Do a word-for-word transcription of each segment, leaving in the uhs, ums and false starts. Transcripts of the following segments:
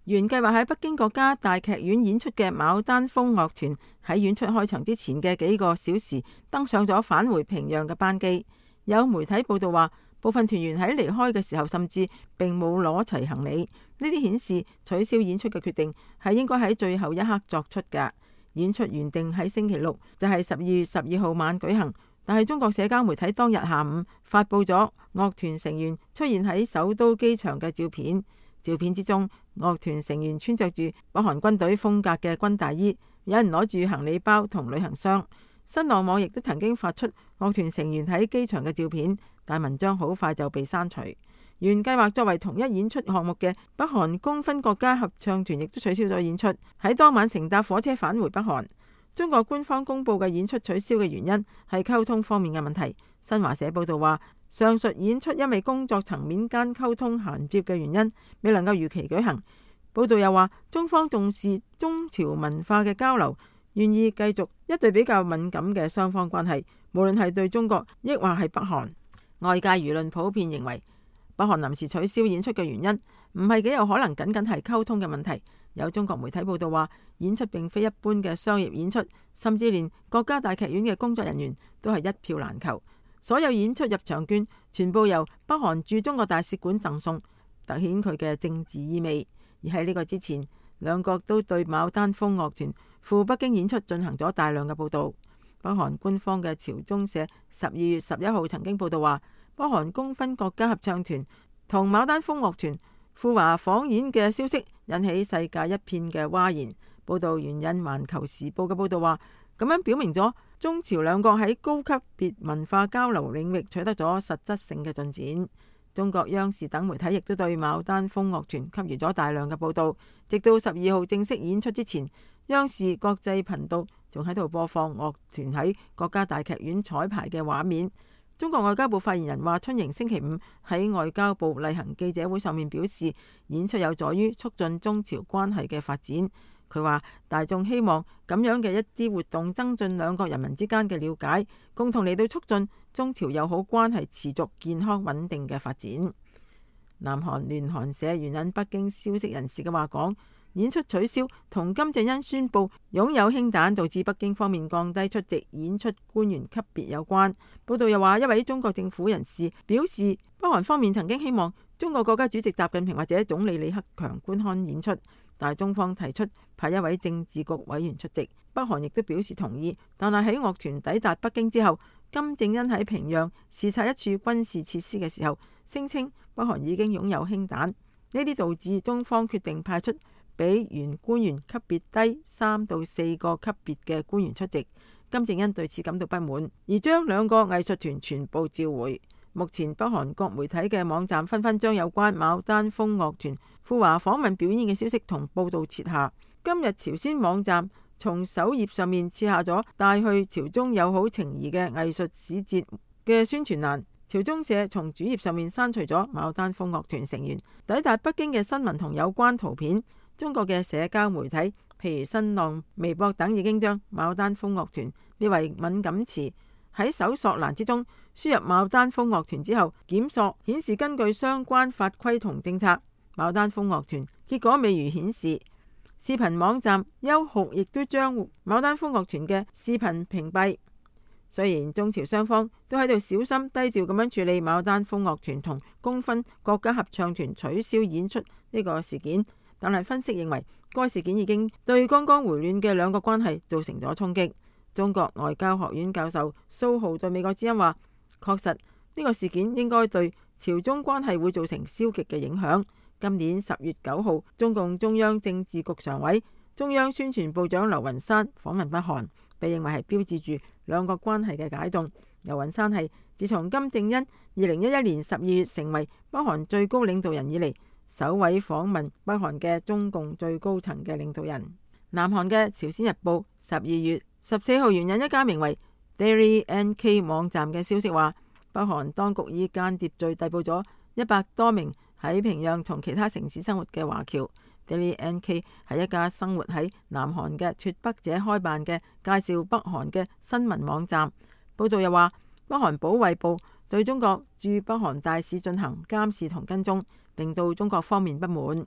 原計劃喺北京國家大劇院演出嘅牡丹峰樂團喺演出開場之前嘅幾個小時登上咗返回平壤嘅班機。有媒體報道話，部分團員喺離開嘅時候甚至並冇攞齊行李。呢啲顯示取消演出嘅決定係應該喺最後一刻作出嘅。演出原定喺星期六，就係十二月十二號晚舉行，但係中國社交媒體當日下午發佈咗樂團成員出現喺首都機場嘅照片。照片之中，樂團成員穿着住北韓軍隊風格嘅軍大衣，有人攞住行李包同旅行箱。新浪網亦都曾經發出樂團成員喺機場嘅照片，但文章好快就被刪除。原計劃作為同一演出項目嘅北韓公分國家合唱團亦都取消咗演出，喺當晚乘搭火車返回北韓。中國官方公布嘅演出取消嘅原因係溝通方面嘅問題。新華社報道話，上述演出因為工作層面間溝通銜接嘅原因，未能夠如期舉行。報道又話，中方重視中朝文化嘅交流，願意繼續一對比較敏感嘅雙方關係，無論係對中國抑或係北韓。外界輿論普遍認為，北韓臨時取消演出嘅原因唔係幾有可能僅僅係溝通嘅問題。有中國媒體報道話，演出並非一般嘅商業演出，甚至連國家大劇院嘅工作人員都係一票難求。所有演出入場券全部由北韓駐中國大使館贈送，凸顯佢嘅政治意味。而喺呢個之前，兩國都對牡丹峰樂團赴北京演出進行咗大量嘅報道。北韓官方嘅朝中社十二月十一號曾經報道話，北韓公分國家合唱團同牡丹峰樂團赴華訪演嘅消息引起世界一片嘅譁然。報道援引環球時報嘅報道話，咁樣表明咗中朝兩國喺高級別文化交流領域取得咗實質性嘅進展。中國央視等媒體亦都對牡丹峰樂團給予咗大量嘅報道，直到十二號正式演出之前，央視國際頻道仲喺度播放樂團喺國家大劇院彩排嘅畫面。中國外交部發言人華春瑩星期五喺外交部例行記者會上面表示，演出有助於促進中朝關係嘅發展。佢話大眾希望咁樣嘅一啲活動增進兩國人民之間嘅了解，共同嚟到促進中朝友好關係持續健康穩定嘅發展。南韓聯韓社援引北京消息人士嘅話講，演出取消同金正恩宣布擁有氫彈導致北京方面降低出席演出官員級別有關。報道又話，一位中國政府人士表示，北韓方面曾經希望中國國家主席習近平或者總理李克強觀看演出，但係中方提出派一位政治局委員出席，北韓亦都表示同意。但係喺樂團抵達北京之後，金正恩喺平壤視察一處軍事設施嘅時候，聲稱北韓已經擁有氫彈，呢啲導致中方決定派出比原官員級別低三到四個級別嘅官員出席。金正恩對此感到不滿，而將兩個藝術團全部召回。目前北韓各媒體嘅網站紛紛將有關牡丹峰樂團赴華訪問表演嘅消息同報道撤下。今日朝鮮網站從首頁上面撤下咗帶去朝中友好情誼嘅藝術使節嘅宣傳欄。朝中社從主頁上面刪除咗牡丹峰樂團成員抵達北京嘅新聞同有關圖片。中國嘅社交媒體譬如新浪微博等已經將牡丹峰樂團列為敏感詞，喺搜索欄之中輸入牡丹峰樂團之後檢索顯示，根據相關法規同政策，牡丹峰樂團結果未如顯示。視頻網站優酷亦都將牡丹峰樂團嘅視頻屏蔽。雖然中朝雙方都喺度小心低調咁樣處理牡丹峰樂團同公分國家合唱團取消演出呢個事件，但係分析認為該事件已經對剛剛回暖嘅兩國關係造成咗衝擊。中國外交學院教授蘇浩對美國之音話，確實呢個事件應該對朝中關係會造成消極嘅影響。今年十月九號，中共中央政治局常委、中央宣傳部長劉雲山訪問北韓，被認為係標誌住兩國關係嘅解凍。劉雲山係自從金正恩二零一一年十二月成為北韓最高領導人以嚟，首位訪問北韓嘅中共最高層嘅領導人。南韓嘅朝鮮日報十二月十四號援引一家名為 Daily N K 網站嘅消息話，北韓當局以間諜罪逮捕咗一百多名喺平壤同其他城市生活嘅華僑。Daily N K 係一家生活喺南韓嘅脫北者開辦嘅介紹北韓嘅新聞網站。報道又話，北韓保衛部對中國駐北韓大使進行監視同跟蹤，令到中國方面不滿。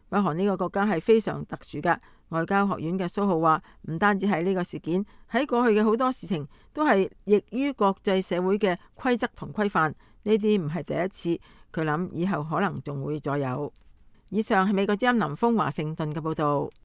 北韓呢個國家係非常特殊噶。外交學院嘅蘇浩話，唔單止係呢個事件，喺過去嘅好多事情都係逆於國際社會嘅規則同規範，呢啲唔係第一次，佢諗以後可能仲會再有。以上係美國之音林峰華盛頓嘅報道。